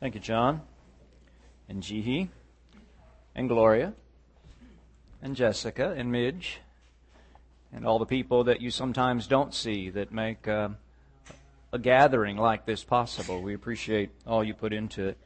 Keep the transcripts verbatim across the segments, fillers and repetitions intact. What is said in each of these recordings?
Thank you, John, and Jihi, and Gloria, and Jessica, and Midge, and all the people that you sometimes don't see that make uh, a gathering like this possible. We appreciate all you put into it.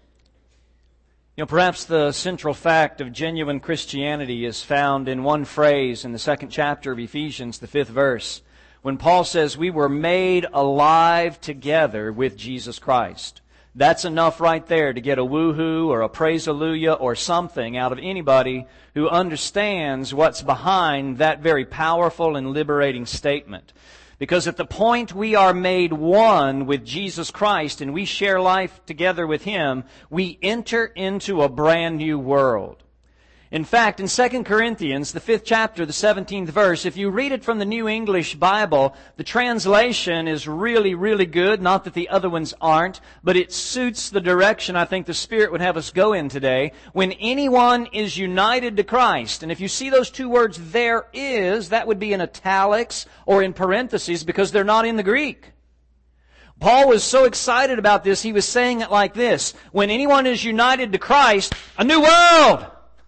You know, perhaps the central fact of genuine Christianity is found in one phrase in the second chapter of Ephesians, the fifth verse, when Paul says, we were made alive together with Jesus Christ. That's enough right there to get a woohoo or a praise-alleluia or something out of anybody who understands what's behind that very powerful and liberating statement. Because at the point we are made one with Jesus Christ and we share life together with Him, we enter into a brand new world. In fact, in Second Corinthians, the fifth chapter, the seventeenth verse, if you read it from the New English Bible, the translation is really, really good. Not that the other ones aren't, but it suits the direction I think the Spirit would have us go in today. When anyone is united to Christ, and if you see those two words, there is, that would be in italics or in parentheses because they're not in the Greek. Paul was so excited about this, he was saying it like this: when anyone is united to Christ, a new world!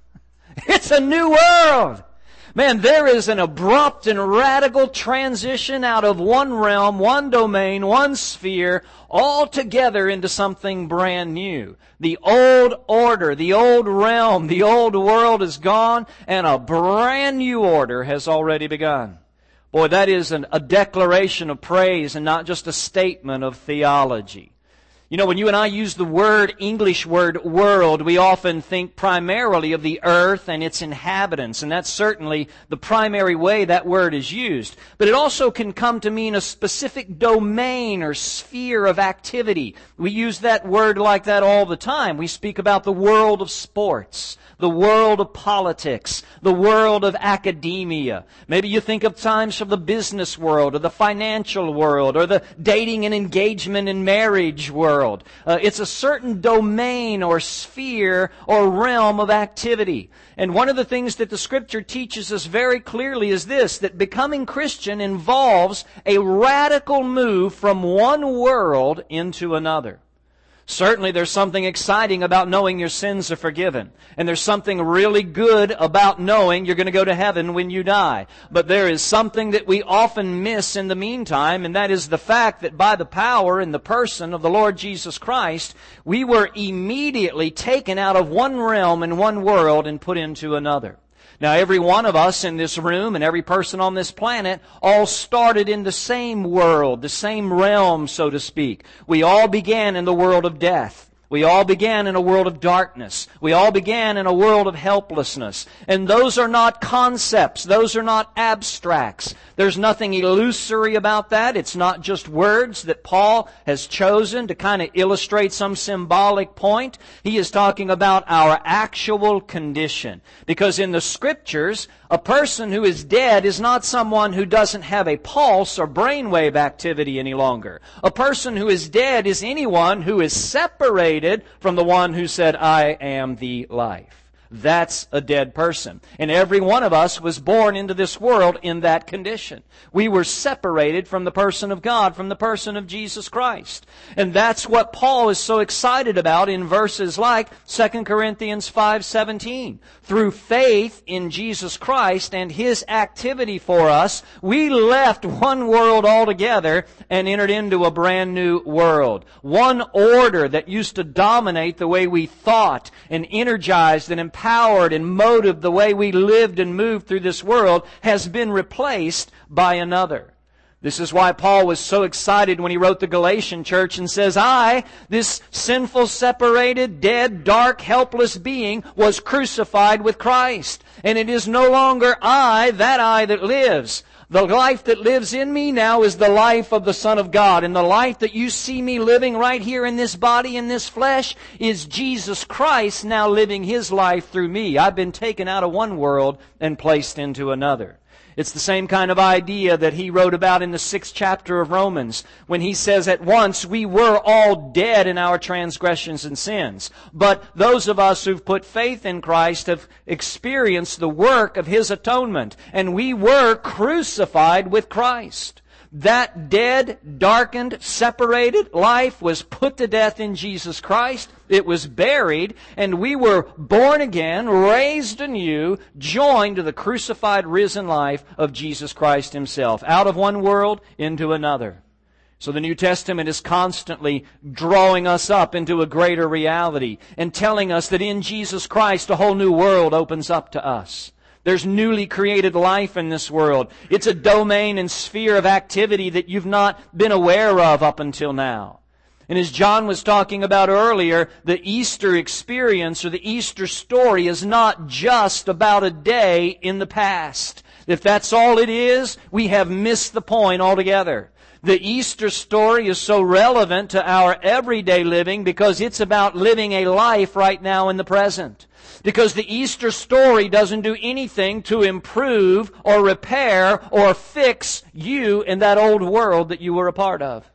It's a new world. Man, there is an abrupt and radical transition out of one realm, one domain, one sphere, all together into something brand new. The old order, the old realm, the old world is gone, and a brand new order has already begun. Boy, that is an, a declaration of praise and not just a statement of theology. You know, when you and I use the word, English word, world, we often think primarily of the earth and its inhabitants, and that's certainly the primary way that word is used. But it also can come to mean a specific domain or sphere of activity. We use that word like that all the time. We speak about the world of sports, the world of politics, the world of academia. Maybe you think of times from the business world or the financial world or the dating and engagement and marriage world. Uh, it's a certain domain or sphere or realm of activity. And one of the things that the Scripture teaches us very clearly is this, that becoming Christian involves a radical move from one world into another. Certainly there's something exciting about knowing your sins are forgiven. And there's something really good about knowing you're going to go to heaven when you die. But there is something that we often miss in the meantime, and that is the fact that by the power and the person of the Lord Jesus Christ, we were immediately taken out of one realm and one world and put into another. Now, every one of us in this room and every person on this planet all started in the same world, the same realm, so to speak. We all began in the world of death. We all began in a world of darkness. We all began in a world of helplessness. And those are not concepts. Those are not abstracts. There's nothing illusory about that. It's not just words that Paul has chosen to kind of illustrate some symbolic point. He is talking about our actual condition. Because in the Scriptures, a person who is dead is not someone who doesn't have a pulse or brainwave activity any longer. A person who is dead is anyone who is separated from the one who said, I am the life. That's a dead person. And every one of us was born into this world in that condition. We were separated from the person of God, from the person of Jesus Christ. And that's what Paul is so excited about in verses like Second Corinthians five seventeen. Through faith in Jesus Christ and His activity for us, we left one world altogether and entered into a brand new world. One order that used to dominate the way we thought and energized and empowered Empowered and motived the way we lived and moved through this world has been replaced by another. This is why Paul was so excited when he wrote the Galatian church and says, I, this sinful, separated, dead, dark, helpless being, was crucified with Christ. And it is no longer I, that I that lives. The life that lives in me now is the life of the Son of God. And the life that you see me living right here in this body, in this flesh, is Jesus Christ now living His life through me. I've been taken out of one world and placed into another. It's the same kind of idea that he wrote about in the sixth chapter of Romans when he says, at once we were all dead in our transgressions and sins. But those of us who've put faith in Christ have experienced the work of His atonement. And we were crucified with Christ. That dead, darkened, separated life was put to death in Jesus Christ. It was buried, and we were born again, raised anew, joined to the crucified, risen life of Jesus Christ Himself. Out of one world into another. So the New Testament is constantly drawing us up into a greater reality and telling us that in Jesus Christ a whole new world opens up to us. There's newly created life in this world. It's a domain and sphere of activity that you've not been aware of up until now. And as John was talking about earlier, the Easter experience or the Easter story is not just about a day in the past. If that's all it is, we have missed the point altogether. The Easter story is so relevant to our everyday living because it's about living a life right now in the present. Because the Easter story doesn't do anything to improve or repair or fix you in that old world that you were a part of.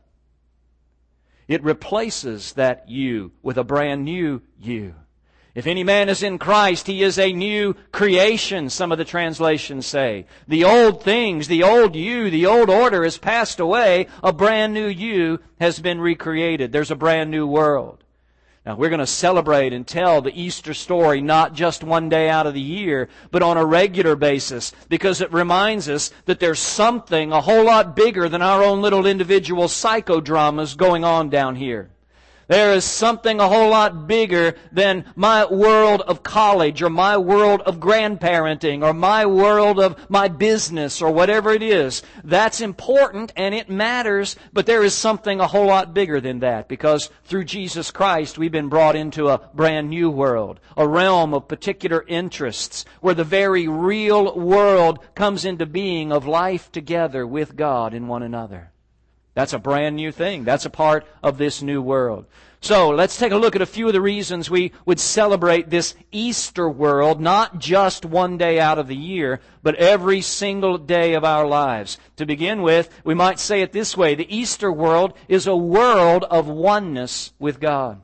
It replaces that you with a brand new you. If any man is in Christ, he is a new creation, some of the translations say. The old things, the old you, the old order has passed away. A brand new you has been recreated. There's a brand new world. Now, we're going to celebrate and tell the Easter story not just one day out of the year, but on a regular basis, because it reminds us that there's something a whole lot bigger than our own little individual psychodramas going on down here. There is something a whole lot bigger than my world of college or my world of grandparenting or my world of my business or whatever it is. That's important and it matters, but there is something a whole lot bigger than that because through Jesus Christ we've been brought into a brand new world, a realm of particular interests where the very real world comes into being of life together with God and one another. That's a brand new thing. That's a part of this new world. So let's take a look at a few of the reasons we would celebrate this Easter world, not just one day out of the year, but every single day of our lives. To begin with, we might say it this way. The Easter world is a world of oneness with God.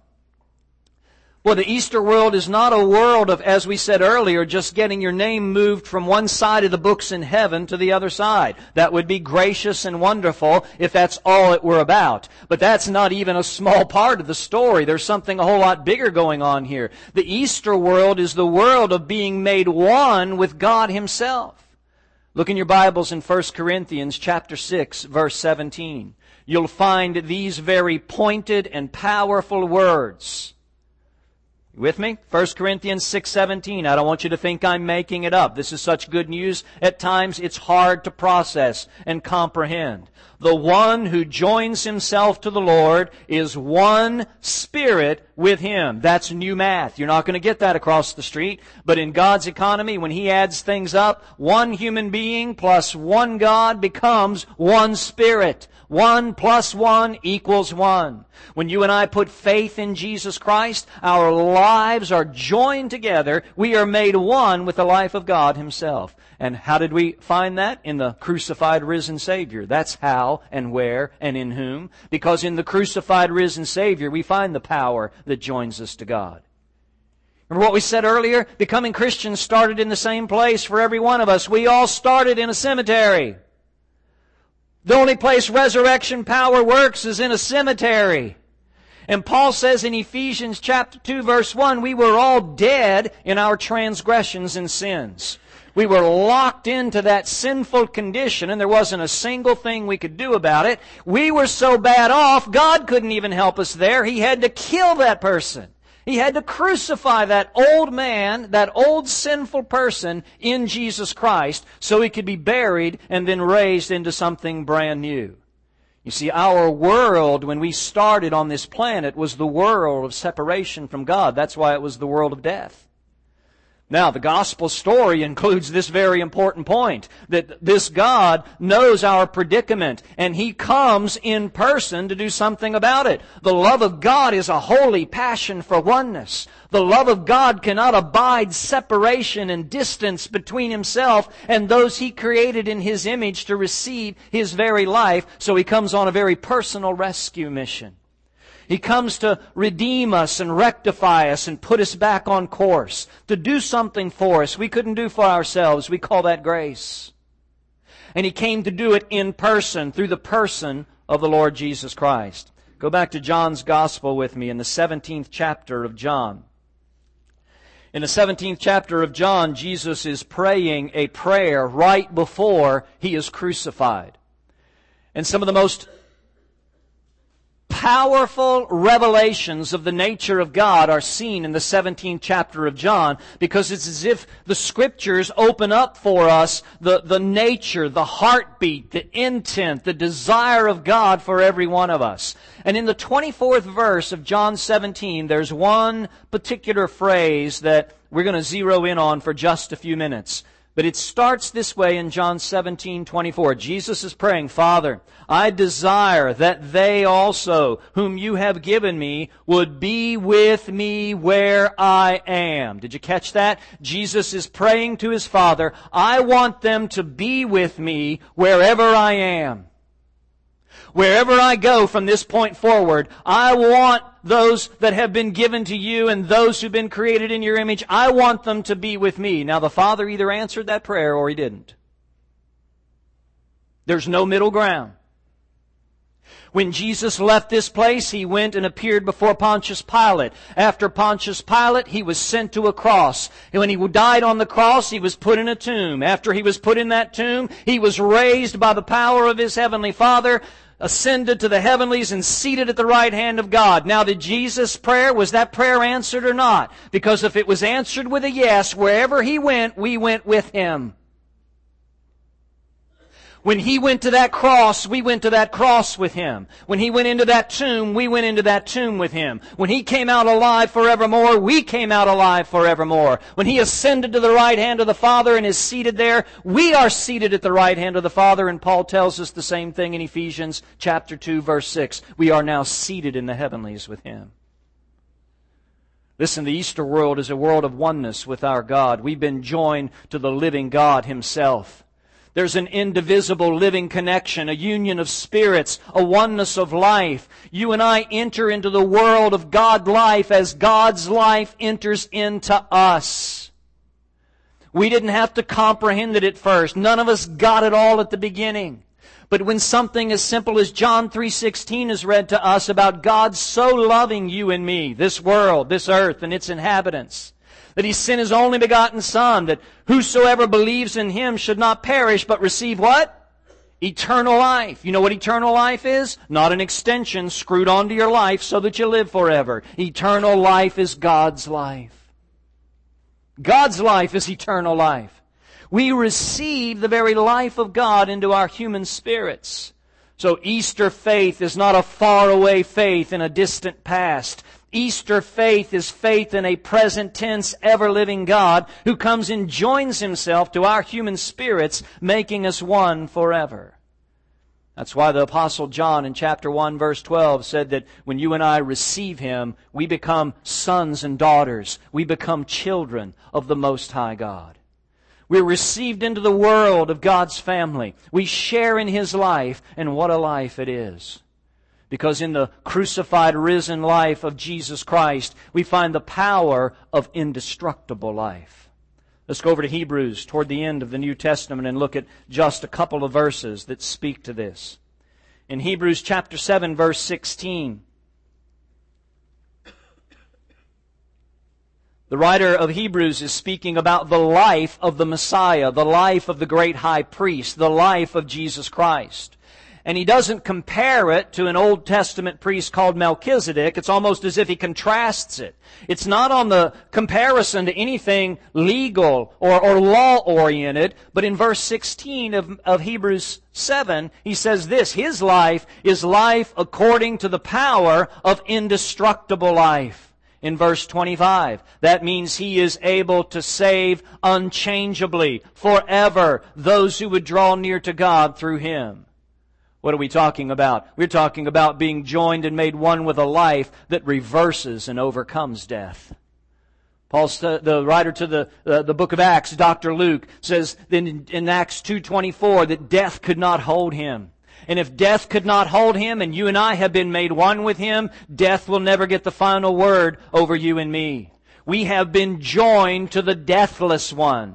Well, the Easter world is not a world of, as we said earlier, just getting your name moved from one side of the books in heaven to the other side. That would be gracious and wonderful if that's all it were about. But that's not even a small part of the story. There's something a whole lot bigger going on here. The Easter world is the world of being made one with God Himself. Look in your Bibles in First Corinthians chapter six, verse seventeen. You'll find these very pointed and powerful words. You with me? First Corinthians six seventeen. I don't want you to think I'm making it up. This is such good news. At times it's hard to process and comprehend. The one who joins himself to the Lord is one spirit with Him. That's new math. You're not going to get that across the street. But in God's economy, when He adds things up, one human being plus one God becomes one spirit. One plus one equals one. When you and I put faith in Jesus Christ, our lives are joined together. We are made one with the life of God Himself. And how did we find that? In the crucified, risen Savior. That's how and where and in whom. Because in the crucified, risen Savior, we find the power that joins us to God. Remember what we said earlier? Becoming Christians started in the same place for every one of us. We all started in a cemetery. The only place resurrection power works is in a cemetery. And Paul says in Ephesians chapter two verse one, we were all dead in our transgressions and sins. We were locked into that sinful condition and there wasn't a single thing we could do about it. We were so bad off, God couldn't even help us there. He had to kill that person. He had to crucify that old man, that old sinful person in Jesus Christ so he could be buried and then raised into something brand new. You see, our world when we started on this planet was the world of separation from God. That's why it was the world of death. Now, the gospel story includes this very important point, that this God knows our predicament, and He comes in person to do something about it. The love of God is a holy passion for oneness. The love of God cannot abide separation and distance between Himself and those He created in His image to receive His very life, so He comes on a very personal rescue mission. He comes to redeem us and rectify us and put us back on course, to do something for us we couldn't do for ourselves. We call that grace. And He came to do it in person, through the person of the Lord Jesus Christ. Go back to John's Gospel with me in the seventeenth chapter of John. In the seventeenth chapter of John, Jesus is praying a prayer right before He is crucified. And some of the most powerful revelations of the nature of God are seen in the seventeenth chapter of John, because it's as if the Scriptures open up for us the, the nature, the heartbeat, the intent, the desire of God for every one of us. And in the twenty-fourth verse of John seventeen, there's one particular phrase that we're going to zero in on for just a few minutes. But it starts this way in John seventeen twenty-four. Jesus is praying, Father, I desire that they also, whom you have given me, would be with me where I am. Did you catch that? Jesus is praying to His Father, I want them to be with me wherever I am. Wherever I go from this point forward, I want those that have been given to you and those who've been created in your image, I want them to be with me. Now the Father either answered that prayer or He didn't. There's no middle ground. When Jesus left this place, He went and appeared before Pontius Pilate. After Pontius Pilate, He was sent to a cross. And when He died on the cross, He was put in a tomb. After He was put in that tomb, He was raised by the power of His heavenly Father, ascended to the heavenlies and seated at the right hand of God. Now, did Jesus' prayer, was that prayer answered or not? Because if it was answered with a yes, wherever He went, we went with Him. When He went to that cross, we went to that cross with Him. When He went into that tomb, we went into that tomb with Him. When He came out alive forevermore, we came out alive forevermore. When He ascended to the right hand of the Father and is seated there, we are seated at the right hand of the Father. And Paul tells us the same thing in Ephesians chapter two, verse six. We are now seated in the heavenlies with Him. Listen, the Easter world is a world of oneness with our God. We've been joined to the living God Himself. There's an indivisible living connection, a union of spirits, a oneness of life. You and I enter into the world of God life as God's life enters into us. We didn't have to comprehend it at first. None of us got it all at the beginning. But when something as simple as John three sixteen is read to us about God so loving you and me, this world, this earth, and its inhabitants, that He sent His only begotten Son, that whosoever believes in Him should not perish, but receive what? Eternal life. You know what eternal life is? Not an extension screwed onto your life so that you live forever. Eternal life is God's life. God's life is eternal life. We receive the very life of God into our human spirits. So Easter faith is not a faraway faith in a distant past. Easter faith is faith in a present tense, ever-living God who comes and joins Himself to our human spirits, making us one forever. That's why the Apostle John in chapter one, verse twelve said that when you and I receive Him, we become sons and daughters. We become children of the Most High God. We're received into the world of God's family. We share in His life, and what a life it is. Because in the crucified, risen life of Jesus Christ, we find the power of indestructible life. Let's go over to Hebrews toward the end of the New Testament and look at just a couple of verses that speak to this. In Hebrews chapter seven, verse sixteen, the writer of Hebrews is speaking about the life of the Messiah, the life of the great high priest, the life of Jesus Christ. And he doesn't compare it to an Old Testament priest called Melchizedek. It's almost as if he contrasts it. It's not on the comparison to anything legal or, or law-oriented, but in verse sixteen of, of Hebrews seven, he says this, His life is life according to the power of indestructible life. In verse twenty-five, that means He is able to save unchangeably, forever, those who would draw near to God through Him. What are we talking about? We're talking about being joined and made one with a life that reverses and overcomes death. Paul, the writer to the uh, the book of Acts, Doctor Luke, says in, in Acts two twenty-four that death could not hold Him. And if death could not hold Him and you and I have been made one with Him, death will never get the final word over you and me. We have been joined to the deathless one.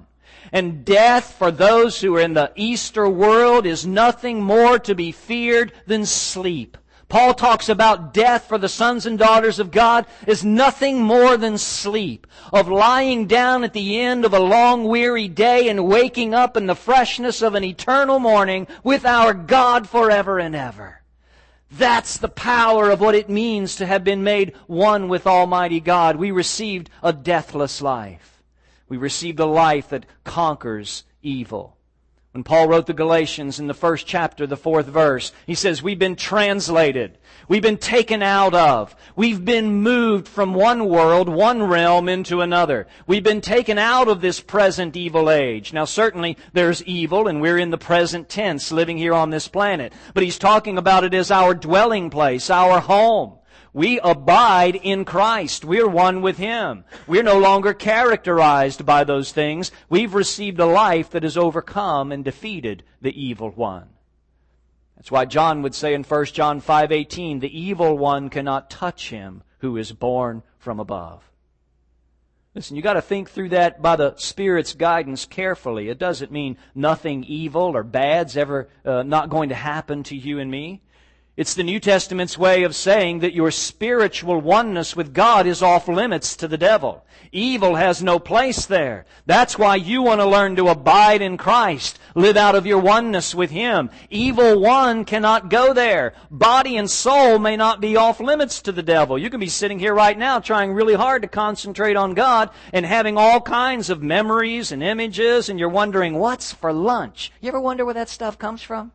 And death for those who are in the Easter world is nothing more to be feared than sleep. Paul talks about death for the sons and daughters of God is nothing more than sleep, of lying down at the end of a long weary day and waking up in the freshness of an eternal morning with our God forever and ever. That's the power of what it means to have been made one with Almighty God. We received a deathless life. We received a life that conquers evil. When Paul wrote the Galatians in the first chapter, the fourth verse, he says, we've been translated. We've been taken out of. We've been moved from one world, one realm into another. We've been taken out of this present evil age. Now certainly there's evil and we're in the present tense living here on this planet. But he's talking about it as our dwelling place, our home. We abide in Christ. We're one with Him. We're no longer characterized by those things. We've received a life that has overcome and defeated the evil one. That's why John would say in First John five eighteen, the evil one cannot touch him who is born from above. Listen, you got to think through that by the Spirit's guidance carefully. It doesn't mean nothing evil or bad's ever uh, not going to happen to you and me. It's the New Testament's way of saying that your spiritual oneness with God is off limits to the devil. Evil has no place there. That's why you want to learn to abide in Christ. Live out of your oneness with Him. Evil one cannot go there. Body and soul may not be off limits to the devil. You can be sitting here right now trying really hard to concentrate on God and having all kinds of memories and images, and you're wondering, what's for lunch? You ever wonder where that stuff comes from?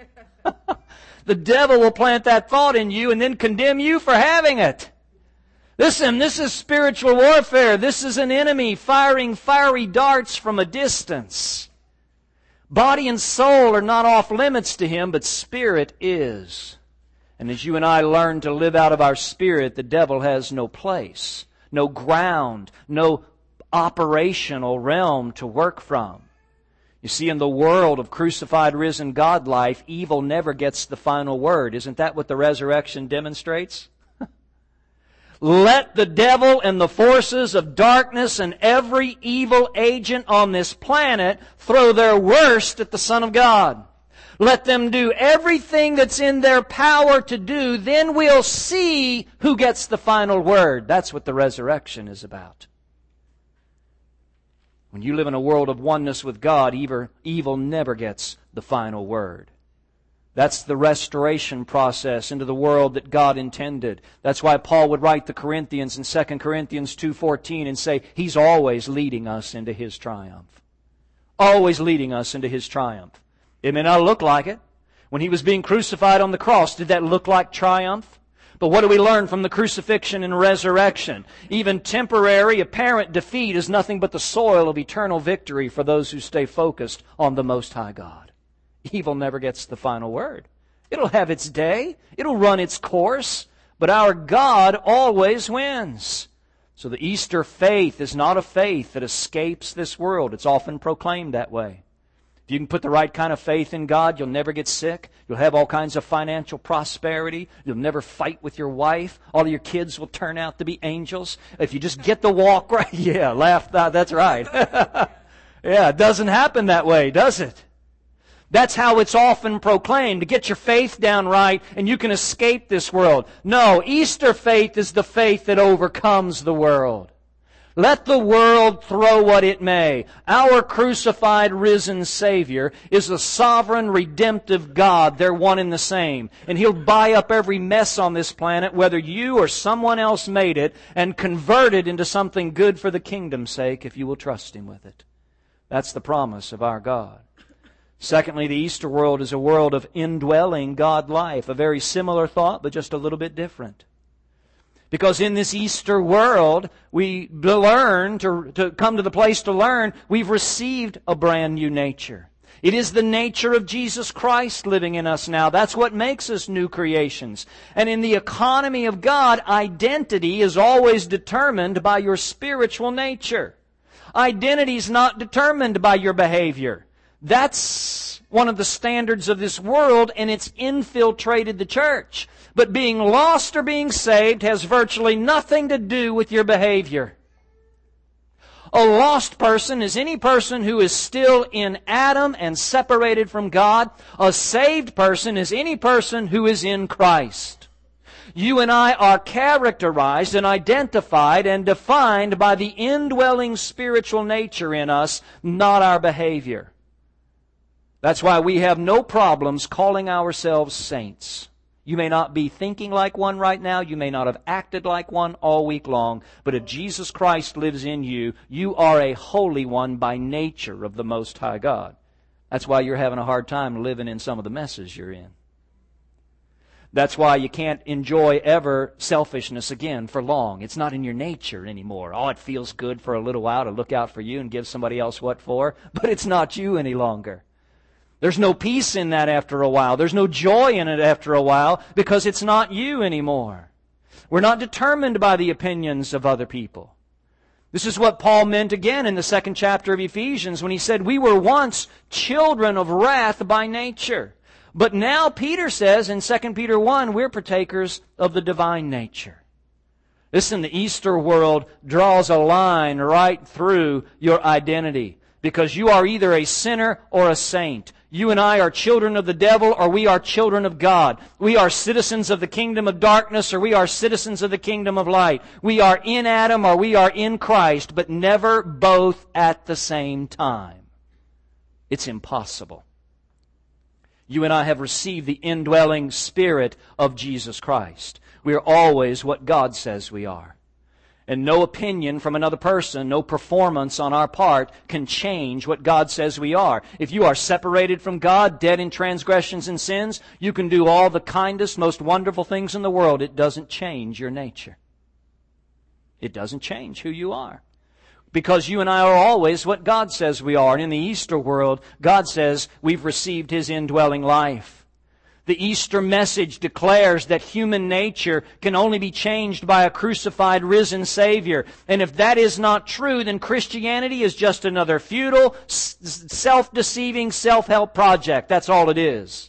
The devil will plant that thought in you and then condemn you for having it. Listen, this is spiritual warfare. This is an enemy firing fiery darts from a distance. Body and soul are not off limits to him, but spirit is. And as you and I learn to live out of our spirit, the devil has no place, no ground, no operational realm to work from. You see, in the world of crucified, risen God life, evil never gets the final word. Isn't that what the resurrection demonstrates? Let the devil and the forces of darkness and every evil agent on this planet throw their worst at the Son of God. Let them do everything that's in their power to do. Then we'll see who gets the final word. That's what the resurrection is about. When you live in a world of oneness with God, evil never gets the final word. That's the restoration process into the world that God intended. That's why Paul would write the Corinthians in Second Corinthians two fourteen and say, He's always leading us into His triumph. Always leading us into His triumph. It may not look like it. When He was being crucified on the cross, did that look like triumph? But what do we learn from the crucifixion and resurrection? Even temporary, apparent defeat is nothing but the soil of eternal victory for those who stay focused on the Most High God. Evil never gets the final word. It'll have its day. It'll run its course. But our God always wins. So the Easter faith is not a faith that escapes this world. It's often proclaimed that way. If you can put the right kind of faith in God, you'll never get sick. You'll have all kinds of financial prosperity. You'll never fight with your wife. All of your kids will turn out to be angels. If you just get the walk right. Yeah, laugh. That's right. Yeah, it doesn't happen that way, does it? That's how it's often proclaimed, to get your faith down right and you can escape this world. No, Easter faith is the faith that overcomes the world. Let the world throw what it may. Our crucified, risen Savior is a sovereign, redemptive God. They're one and the same. And He'll buy up every mess on this planet, whether you or someone else made it, and convert it into something good for the kingdom's sake if you will trust Him with it. That's the promise of our God. Secondly, the Easter world is a world of indwelling God life. A very similar thought, but just a little bit different. Because in this Easter world, we learn to, to come to the place to learn we've received a brand new nature. It is the nature of Jesus Christ living in us now. That's what makes us new creations. And in the economy of God, identity is always determined by your spiritual nature. Identity is not determined by your behavior. That's one of the standards of this world, and it's infiltrated the church. But being lost or being saved has virtually nothing to do with your behavior. A lost person is any person who is still in Adam and separated from God. A saved person is any person who is in Christ. You and I are characterized and identified and defined by the indwelling spiritual nature in us, not our behavior. That's why we have no problems calling ourselves saints. You may not be thinking like one right now. You may not have acted like one all week long. But if Jesus Christ lives in you, you are a holy one by nature of the Most High God. That's why you're having a hard time living in some of the messes you're in. That's why you can't enjoy ever selfishness again for long. It's not in your nature anymore. Oh, it feels good for a little while to look out for you and give somebody else what for. But it's not you any longer. There's no peace in that after a while. There's no joy in it after a while because it's not you anymore. We're not determined by the opinions of other people. This is what Paul meant again in the second chapter of Ephesians when he said, we were once children of wrath by nature. But now Peter says in Second Peter one, we're partakers of the divine nature. Listen, the Easter world draws a line right through your identity because you are either a sinner or a saint. You and I are children of the devil or we are children of God. We are citizens of the kingdom of darkness or we are citizens of the kingdom of light. We are in Adam or we are in Christ, but never both at the same time. It's impossible. You and I have received the indwelling Spirit of Jesus Christ. We are always what God says we are. And no opinion from another person, no performance on our part can change what God says we are. If you are separated from God, dead in transgressions and sins, you can do all the kindest, most wonderful things in the world. It doesn't change your nature. It doesn't change who you are. Because you and I are always what God says we are. And in the Easter world, God says we've received His indwelling life. The Easter message declares that human nature can only be changed by a crucified, risen Savior. And if that is not true, then Christianity is just another futile, self-deceiving, self-help project. That's all it is.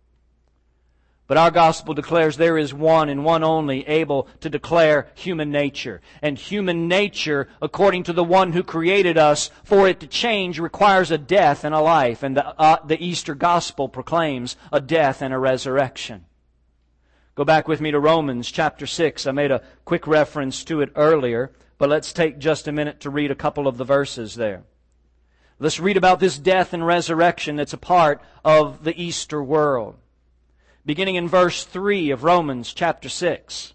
But our gospel declares there is one and one only able to declare human nature. And human nature, according to the one who created us, for it to change requires a death and a life. And the, uh, the Easter gospel proclaims a death and a resurrection. Go back with me to Romans chapter six. I made a quick reference to it earlier, but let's take just a minute to read a couple of the verses there. Let's read about this death and resurrection that's a part of the Easter world. Beginning in verse three of Romans chapter six.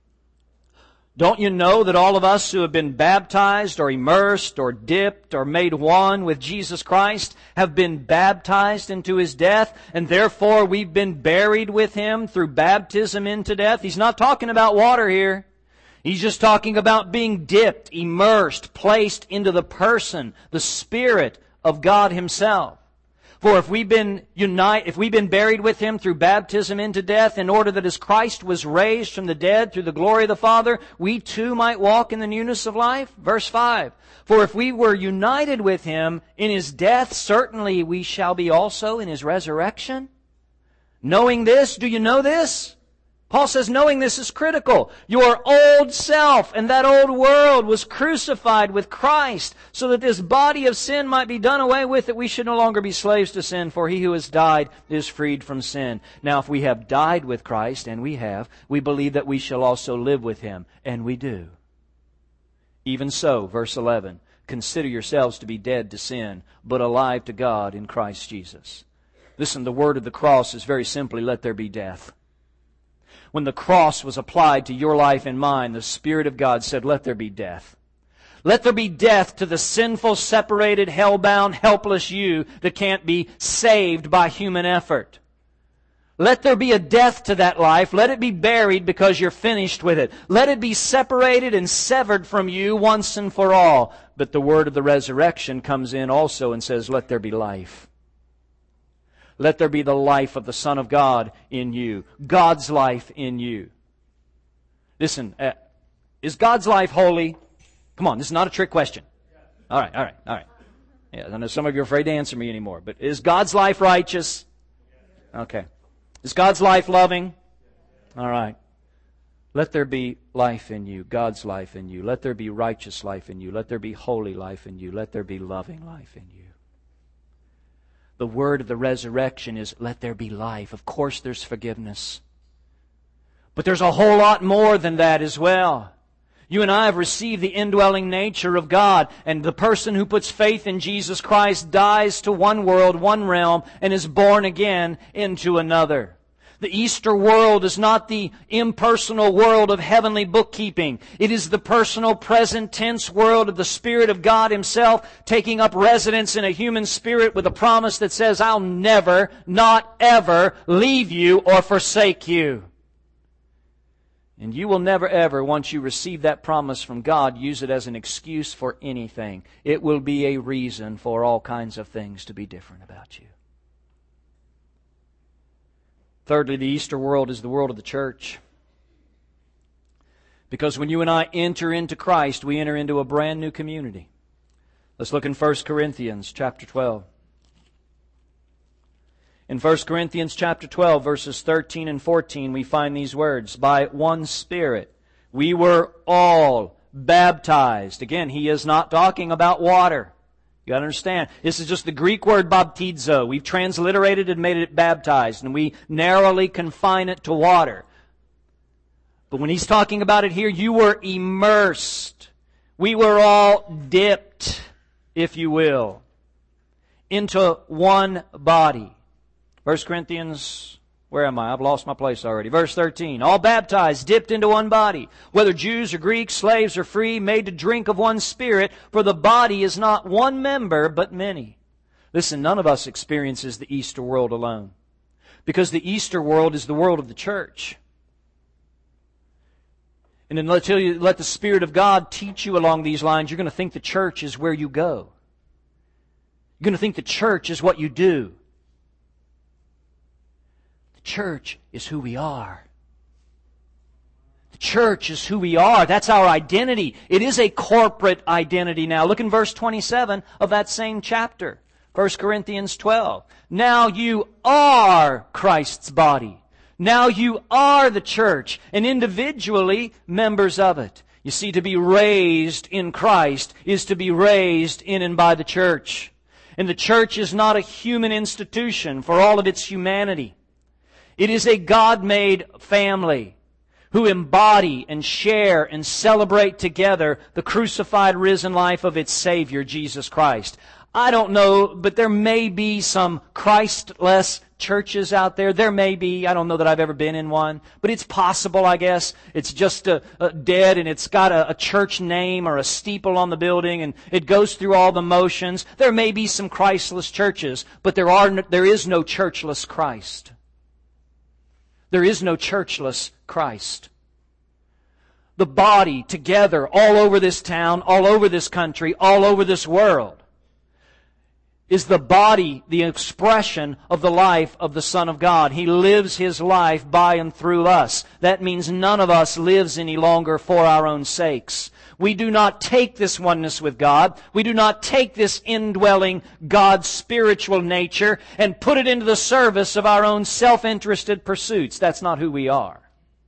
Don't you know that all of us who have been baptized or immersed or dipped or made one with Jesus Christ have been baptized into His death, and therefore we've been buried with Him through baptism into death? He's not talking about water here. He's just talking about being dipped, immersed, placed into the person, the Spirit of God Himself. For if we've been unite, if we've been buried with Him through baptism into death, in order that as Christ was raised from the dead through the glory of the Father, we too might walk in the newness of life. Verse five. For if we were united with Him in His death, certainly we shall be also in His resurrection. Knowing this, do you know this? Paul says knowing this is critical. Your old self and that old world was crucified with Christ so that this body of sin might be done away with, that we should no longer be slaves to sin, for he who has died is freed from sin. Now if we have died with Christ, and we have, we believe that we shall also live with Him, and we do. Even so, verse eleven, consider yourselves to be dead to sin, but alive to God in Christ Jesus. Listen, the word of the cross is very simply, let there be death. When the cross was applied to your life and mine, the Spirit of God said, let there be death. Let there be death to the sinful, separated, hell-bound, helpless you that can't be saved by human effort. Let there be a death to that life. Let it be buried because you're finished with it. Let it be separated and severed from you once and for all. But the word of the resurrection comes in also and says, let there be life. Let there be the life of the Son of God in you. God's life in you. Listen, uh, is God's life holy? Come on, this is not a trick question. All right, all right, all right. Yeah, I know some of you are afraid to answer me anymore, but is God's life righteous? Okay. Is God's life loving? All right. Let there be life in you, God's life in you. Let there be righteous life in you. Let there be holy life in you. Let there be loving life in you. The word of the resurrection is, let there be life. Of course there's forgiveness. But there's a whole lot more than that as well. You and I have received the indwelling nature of God, and the person who puts faith in Jesus Christ dies to one world, one realm, and is born again into another. The Easter world is not the impersonal world of heavenly bookkeeping. It is the personal, present tense world of the Spirit of God Himself taking up residence in a human spirit with a promise that says, I'll never, not ever, leave you or forsake you. And you will never ever, once you receive that promise from God, use it as an excuse for anything. It will be a reason for all kinds of things to be different about you. Thirdly, the Easter world is the world of the church. Because when you and I enter into Christ, we enter into a brand new community. Let's look in First Corinthians chapter twelve. In First Corinthians chapter twelve, verses thirteen and fourteen, we find these words, by one Spirit we were all baptized. Again, he is not talking about water. You got to understand, this is just the Greek word baptizo. We've transliterated and made it baptized, and we narrowly confine it to water. But when he's talking about it here, you were immersed. We were all dipped, if you will, into one body. First Corinthians, where am I? I've lost my place already. Verse thirteen, all baptized, dipped into one body, whether Jews or Greeks, slaves or free, made to drink of one Spirit, for the body is not one member, but many. Listen, none of us experiences the Easter world alone, because the Easter world is the world of the church. And then let, you, let the Spirit of God teach you along these lines. You're going to think the church is where you go. You're going to think the church is what you do. Church is who we are. The church is who we are. That's our identity. It is a corporate identity now. Look in verse twenty-seven of that same chapter. First Corinthians twelve. Now you are Christ's body. Now you are the church, and individually members of it. You see, to be raised in Christ is to be raised in and by the church. And the church is not a human institution for all of its humanity. It is a God-made family who embody and share and celebrate together the crucified, risen life of its Savior, Jesus Christ. I don't know, but there may be some Christless churches out there. There may be. I don't know that I've ever been in one, but it's possible, I guess. It's just a, a dead and it's got a, a church name or a steeple on the building and it goes through all the motions. There may be some Christless churches, but there are no, there is no churchless Christ. There is no churchless Christ. The body together all over this town, all over this country, all over this world is the body, the expression of the life of the Son of God. He lives His life by and through us. That means none of us lives any longer for our own sakes. We do not take this oneness with God. We do not take this indwelling God's spiritual nature and put it into the service of our own self-interested pursuits. That's not who we are.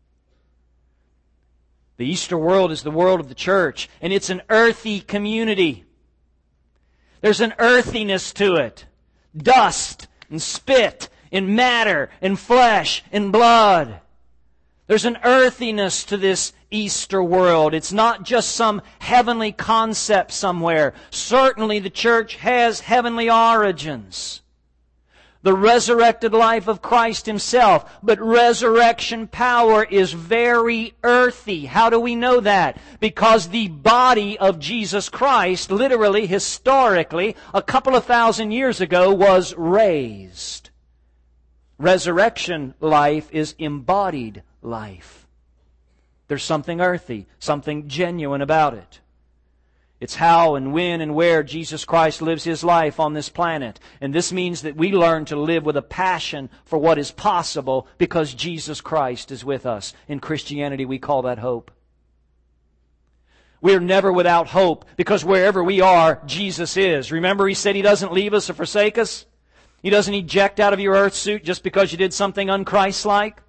The Easter world is the world of the church, and it's an earthy community. There's an earthiness to it. Dust and spit and matter and flesh and blood. There's an earthiness to this Easter world. It's not just some heavenly concept somewhere. Certainly the church has heavenly origins. The resurrected life of Christ Himself. But resurrection power is very earthy. How do we know that? Because the body of Jesus Christ, literally, historically, a couple of thousand years ago, was raised. Resurrection life is embodied life. There's something earthy, something genuine about it. It's how and when and where Jesus Christ lives His life on this planet. And this means that we learn to live with a passion for what is possible because Jesus Christ is with us. In Christianity, we call that hope. We're never without hope because wherever we are, Jesus is. Remember, He said He doesn't leave us or forsake us? He doesn't eject out of your earth suit just because you did something un-Christ-like.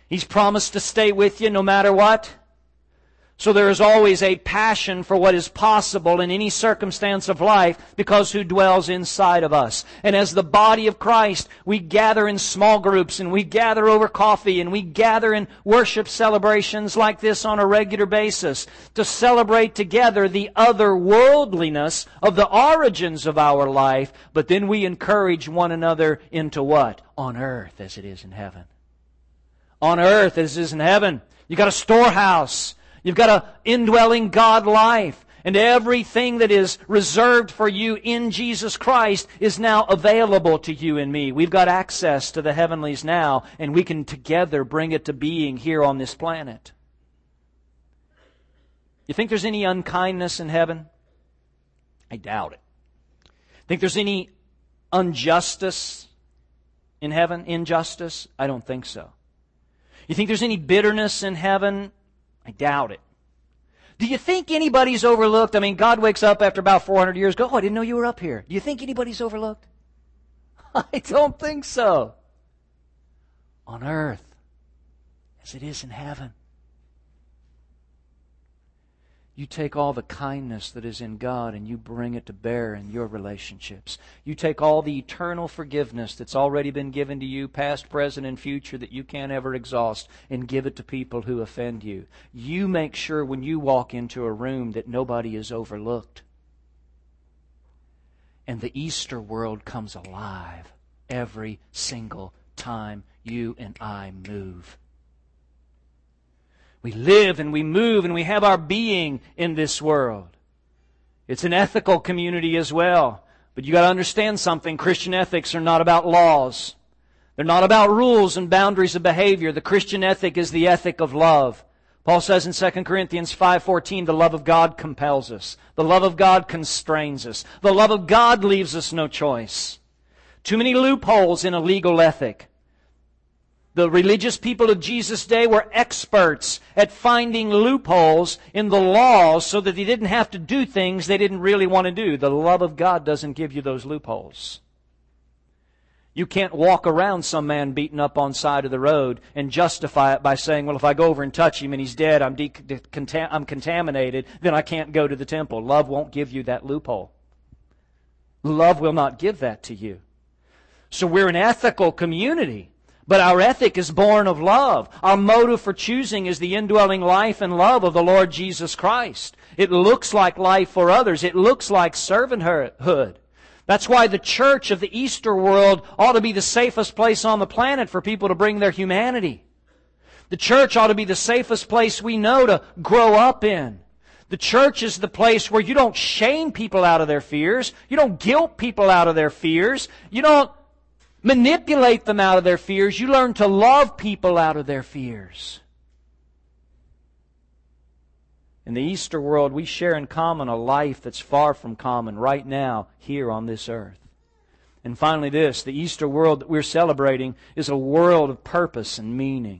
He's promised to stay with you no matter what. So there is always a passion for what is possible in any circumstance of life because who dwells inside of us. And as the body of Christ, we gather in small groups and we gather over coffee and we gather in worship celebrations like this on a regular basis to celebrate together the otherworldliness of the origins of our life. But then we encourage one another into what? On earth as it is in heaven. On earth as it is in heaven. You got a storehouse. You've got an indwelling God life. And everything that is reserved for you in Jesus Christ is now available to you and me. We've got access to the heavenlies now, and we can together bring it to being here on this planet. You think there's any unkindness in heaven? I doubt it. Think there's any injustice in heaven? Injustice? I don't think so. You think there's any bitterness in heaven? I doubt it. Do you think anybody's overlooked? I mean, God wakes up after about four hundred years, go, oh, I didn't know you were up here. Do you think anybody's overlooked? I don't think so. On earth, as it is in heaven. You take all the kindness that is in God and you bring it to bear in your relationships. You take all the eternal forgiveness that's already been given to you, past, present, and future, that you can't ever exhaust, and give it to people who offend you. You make sure when you walk into a room that nobody is overlooked. And the Easter world comes alive every single time you and I move. We live and we move and we have our being in this world. It's an ethical community as well. But you got to understand something. Christian ethics are not about laws. They're not about rules and boundaries of behavior. The Christian ethic is the ethic of love. Paul says in Second Corinthians five fourteen, the love of God compels us. The love of God constrains us. The love of God leaves us no choice. Too many loopholes in a legal ethic. The religious people of Jesus' day were experts at finding loopholes in the laws so that they didn't have to do things they didn't really want to do. The love of God doesn't give you those loopholes. You can't walk around some man beaten up on the side of the road and justify it by saying, well, if I go over and touch him and he's dead, I'm, de- de- contam- I'm contaminated, then I can't go to the temple. Love won't give you that loophole. Love will not give that to you. So we're an ethical community. But our ethic is born of love. Our motive for choosing is the indwelling life and love of the Lord Jesus Christ. It looks like life for others. It looks like servanthood. That's why the church of the Easter world ought to be the safest place on the planet for people to bring their humanity. The church ought to be the safest place we know to grow up in. The church is the place where you don't shame people out of their fears. You don't guilt people out of their fears. You don't manipulate them out of their fears. You learn to love people out of their fears. In the Easter world, we share in common a life that's far from common right now here on this earth. And finally this, the Easter world that we're celebrating is a world of purpose and meaning.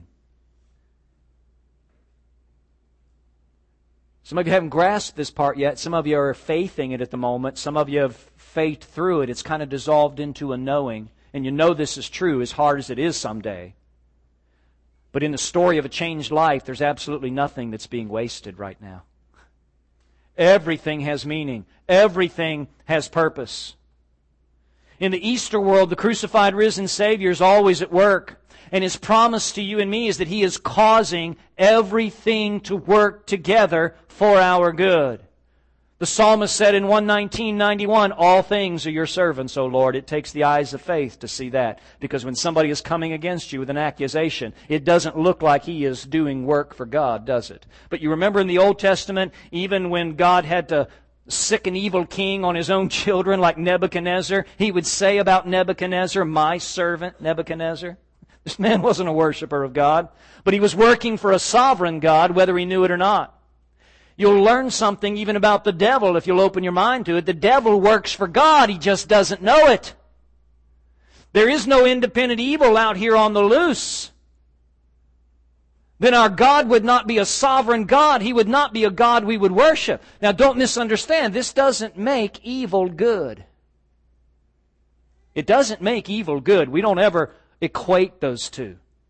Some of you haven't grasped this part yet. Some of you are faithing it at the moment. Some of you have faithed through it. It's kind of dissolved into a knowing. And you know this is true, as hard as it is someday. But in the story of a changed life, there's absolutely nothing that's being wasted right now. Everything has meaning. Everything has purpose. In the Easter world, the crucified, risen Savior is always at work. And His promise to you and me is that He is causing everything to work together for our good. The psalmist said in one nineteen ninety-one, all things are your servants, O Lord. It takes the eyes of faith to see that. Because when somebody is coming against you with an accusation, it doesn't look like he is doing work for God, does it? But you remember in the Old Testament, even when God had to sick an evil king on His own children like Nebuchadnezzar, He would say about Nebuchadnezzar, my servant Nebuchadnezzar. This man wasn't a worshiper of God, but he was working for a sovereign God, whether he knew it or not. You'll learn something even about the devil if you'll open your mind to it. The devil works for God. He just doesn't know it. There is no independent evil out here on the loose. Then our God would not be a sovereign God. He would not be a God we would worship. Now don't misunderstand. This doesn't make evil good. It doesn't make evil good. We don't ever equate those two.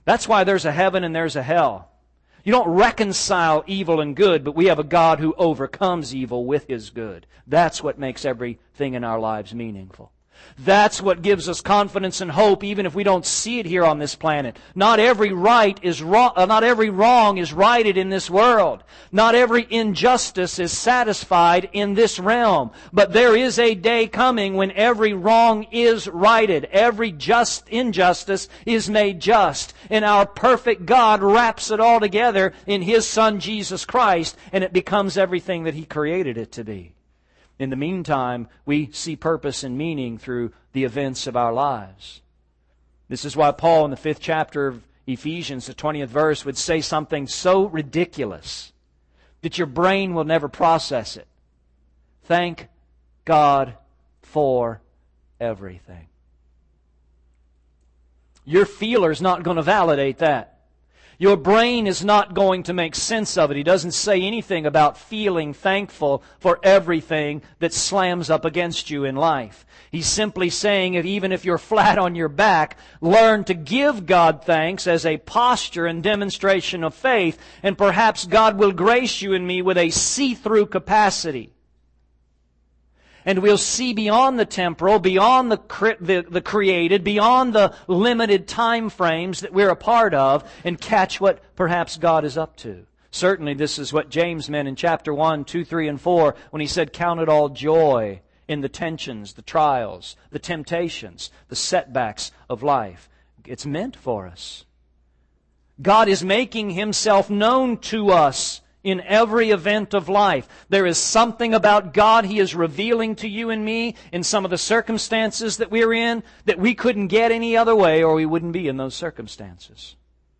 That's why there's a heaven and there's a hell. You don't reconcile evil and good, but we have a God who overcomes evil with His good. That's what makes everything in our lives meaningful. That's what gives us confidence and hope, even if we don't see it here on this planet. Not every right is wrong, uh, not every wrong is righted in this world. Not every injustice is satisfied in this realm. But there is a day coming when every wrong is righted. Every just injustice is made just. And our perfect God wraps it all together in His Son Jesus Christ, and it becomes everything that He created it to be. In the meantime, we see purpose and meaning through the events of our lives. This is why Paul in the fifth chapter of Ephesians, the twentieth verse, would say something so ridiculous that your brain will never process it. Thank God for everything. Your feeler's not going to validate that. Your brain is not going to make sense of it. He doesn't say anything about feeling thankful for everything that slams up against you in life. He's simply saying that even if you're flat on your back, learn to give God thanks as a posture and demonstration of faith, and perhaps God will grace you and me with a see-through capacity. And we'll see beyond the temporal, beyond the, cre- the the created, beyond the limited time frames that we're a part of, and catch what perhaps God is up to. Certainly this is what James meant in chapter one, two, three, and four when he said, "Count it all joy in the tensions, the trials, the temptations, the setbacks of life." It's meant for us. God is making Himself known to us in every event of life. There is something about God He is revealing to you and me in some of the circumstances that we're in that we couldn't get any other way, or we wouldn't be in those circumstances.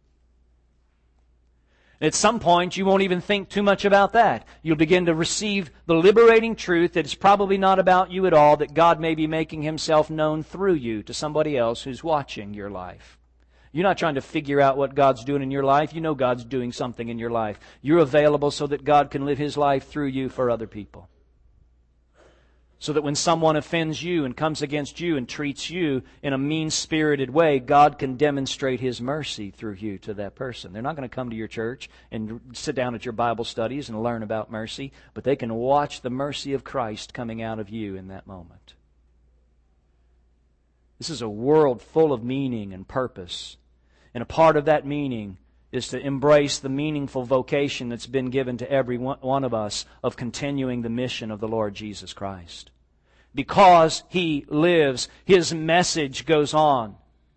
At some point, you won't even think too much about that. You'll begin to receive the liberating truth that it's probably not about you at all, that God may be making Himself known through you to somebody else who's watching your life. You're not trying to figure out what God's doing in your life. You know God's doing something in your life. You're available so that God can live His life through you for other people. So that when someone offends you and comes against you and treats you in a mean-spirited way, God can demonstrate His mercy through you to that person. They're not going to come to your church and sit down at your Bible studies and learn about mercy, but they can watch the mercy of Christ coming out of you in that moment. This is a world full of meaning and purpose. And a part of that meaning is to embrace the meaningful vocation that's been given to every one of us of continuing the mission of the Lord Jesus Christ. Because He lives, His message goes on.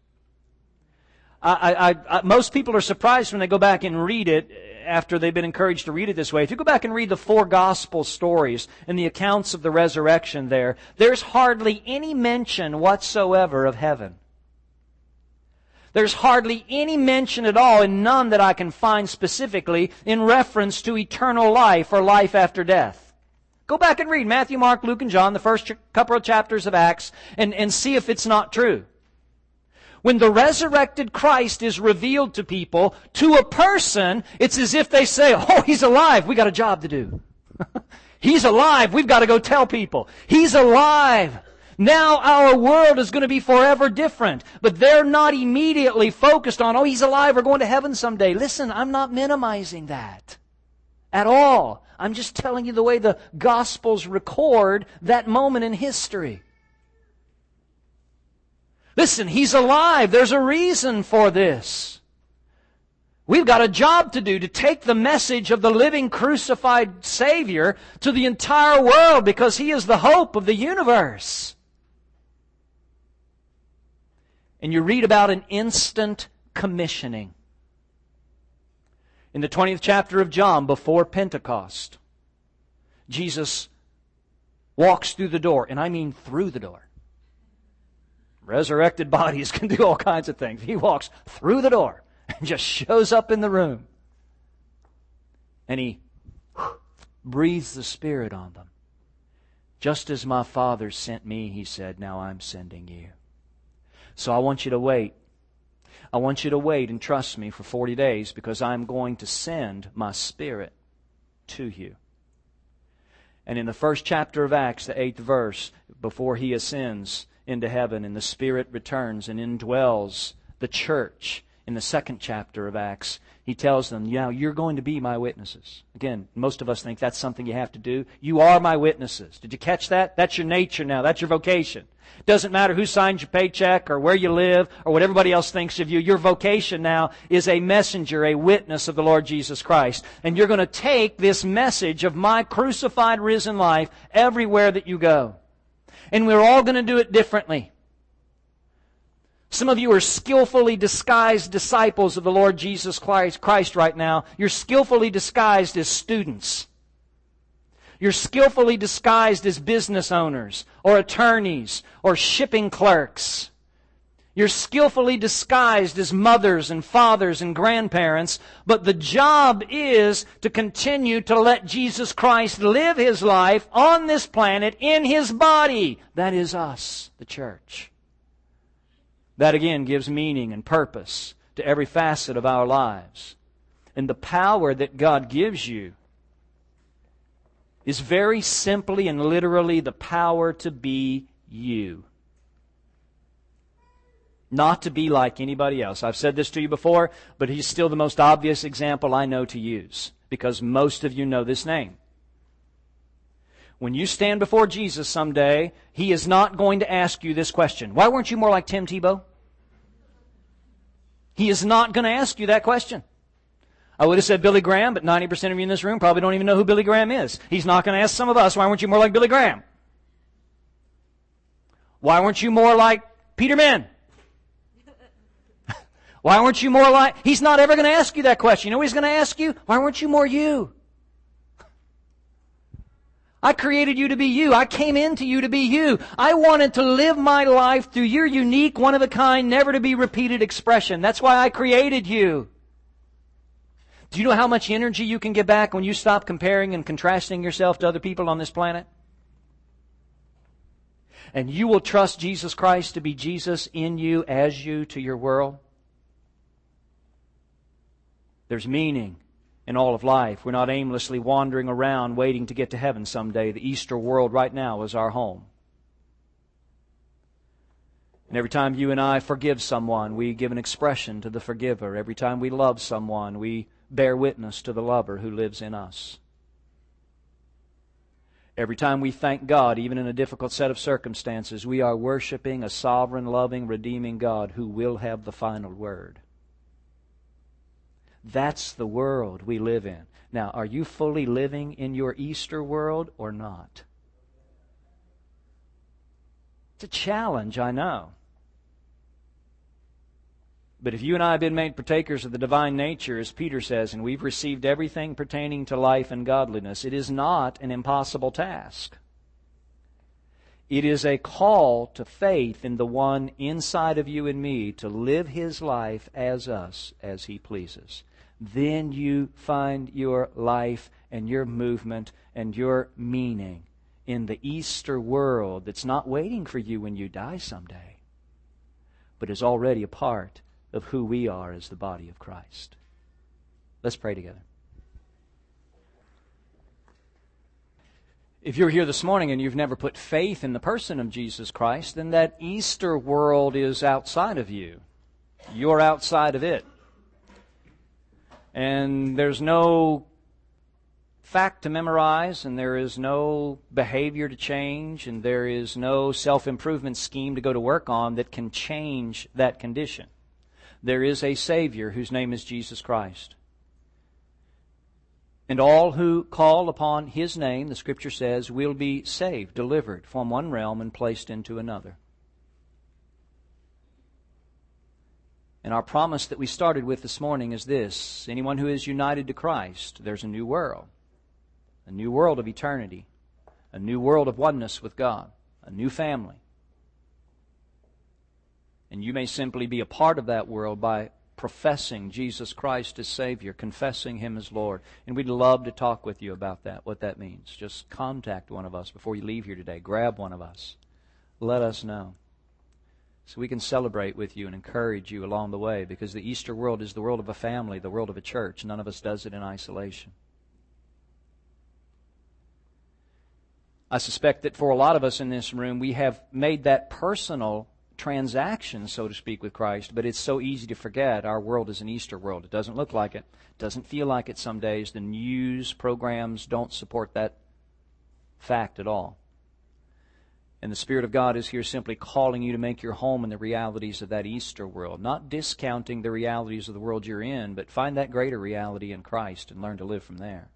I, I, I, most people are surprised when they go back and read it after they've been encouraged to read it this way. If you go back and read the four gospel stories and the accounts of the resurrection there, there's hardly any mention whatsoever of heaven. There's hardly any mention at all, and none that I can find specifically, in reference to eternal life or life after death. Go back and read Matthew, Mark, Luke, and John, the first ch- couple of chapters of Acts, and, and see if it's not true. When the resurrected Christ is revealed to people, to a person, it's as if they say, "Oh, He's alive, we got a job to do." He's alive, we've got to go tell people. He's alive. Now our world is going to be forever different. But they're not immediately focused on, "Oh, He's alive, we're going to heaven someday." Listen, I'm not minimizing that at all. I'm just telling you the way the Gospels record that moment in history. Listen, He's alive. There's a reason for this. We've got a job to do to take the message of the living crucified Savior to the entire world, because He is the hope of the universe. And you read about an instant commissioning. In the twentieth chapter of John, before Pentecost, Jesus walks through the door, and I mean through the door. Resurrected bodies can do all kinds of things. He walks through the door and just shows up in the room. And He breathes the Spirit on them. "Just as my Father sent me," He said, "now I'm sending you." So I want you to wait. I want you to wait and trust me for forty days, because I'm going to send my Spirit to you. And in the first chapter of Acts, the eighth verse, before He ascends into heaven and the Spirit returns and indwells the church in the second chapter of Acts, he tells them, "Now you're going to be my witnesses." Again, most of us think that's something you have to do. You are my witnesses. Did you catch that? That's your nature now. That's your vocation. Doesn't matter who signs your paycheck or where you live or what everybody else thinks of you. Your vocation now is a messenger, a witness of the Lord Jesus Christ. And you're going to take this message of my crucified, risen life everywhere that you go. And we're all going to do it differently. Some of you are skillfully disguised disciples of the Lord Jesus Christ right now. You're skillfully disguised as students. You're skillfully disguised as business owners or attorneys or shipping clerks. You're skillfully disguised as mothers and fathers and grandparents. But the job is to continue to let Jesus Christ live His life on this planet in His body. That is us, the church. That again gives meaning and purpose to every facet of our lives. And the power that God gives you is very simply and literally the power to be you. Not to be like anybody else. I've said this to you before, but He's still the most obvious example I know to use, because most of you know this name. When you stand before Jesus someday, He is not going to ask you this question. Why weren't you more like Tim Tebow? He is not going to ask you that question. I would have said Billy Graham, but ninety percent of you in this room probably don't even know who Billy Graham is. He's not going to ask some of us, why weren't you more like Billy Graham? Why weren't you more like Peter Mann? Why weren't you more like... He's not ever going to ask you that question. You know what He's going to ask you? Why weren't you more you? I created you to be you. I came into you to be you. I wanted to live my life through your unique, one-of-a-kind, never-to-be-repeated expression. That's why I created you. Do you know how much energy you can get back when you stop comparing and contrasting yourself to other people on this planet? And you will trust Jesus Christ to be Jesus in you, as you, to your world. There's meaning in all of life. We're not aimlessly wandering around waiting to get to heaven someday. The Easter world right now is our home. And every time you and I forgive someone, we give an expression to the forgiver. Every time we love someone, we bear witness to the lover who lives in us. Every time we thank God, even in a difficult set of circumstances, we are worshiping a sovereign, loving, redeeming God who will have the final word. That's the world we live in. Now, are you fully living in your Easter world or not? It's a challenge, I know. But if you and I have been made partakers of the divine nature, as Peter says, and we've received everything pertaining to life and godliness, it is not an impossible task. It is a call to faith in the one inside of you and me to live His life as us, as He pleases. Then you find your life and your movement and your meaning in the Easter world that's not waiting for you when you die someday, but is already a part of who we are as the body of Christ. Let's pray together. If you're here this morning and you've never put faith in the person of Jesus Christ, then that Easter world is outside of you. You're outside of it. And there's no fact to memorize, and there is no behavior to change, and there is no self-improvement scheme to go to work on that can change that condition. There is a Savior whose name is Jesus Christ. And all who call upon His name, the Scripture says, will be saved, delivered from one realm and placed into another. And our promise that we started with this morning is this: anyone who is united to Christ, there's a new world. A new world of eternity. A new world of oneness with God. A new family. And you may simply be a part of that world by professing Jesus Christ as Savior, confessing Him as Lord. And we'd love to talk with you about that, what that means. Just contact one of us before you leave here today. Grab one of us. Let us know, so we can celebrate with you and encourage you along the way, because the Easter world is the world of a family, the world of a church. None of us does it in isolation. I suspect that for a lot of us in this room, we have made that personal transaction, so to speak, with Christ, but it's so easy to forget our world is an Easter world. It doesn't look like it. It doesn't feel like it some days. The news programs don't support that fact at all. And the Spirit of God is here simply calling you to make your home in the realities of that Easter world, not discounting the realities of the world you're in, but find that greater reality in Christ and learn to live from there.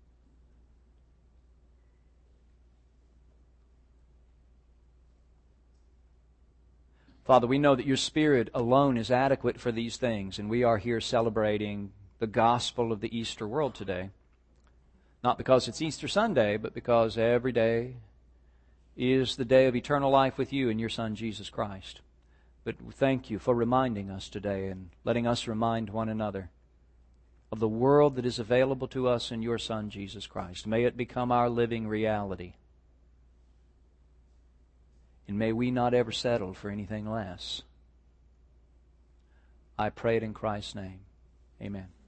Father, we know that your Spirit alone is adequate for these things, and we are here celebrating the gospel of the Easter world today. Not because it's Easter Sunday, but because every day is the day of eternal life with you and your Son, Jesus Christ. But thank you for reminding us today and letting us remind one another of the world that is available to us in your Son, Jesus Christ. May it become our living reality. And may we not ever settle for anything less. I pray it in Christ's name. Amen.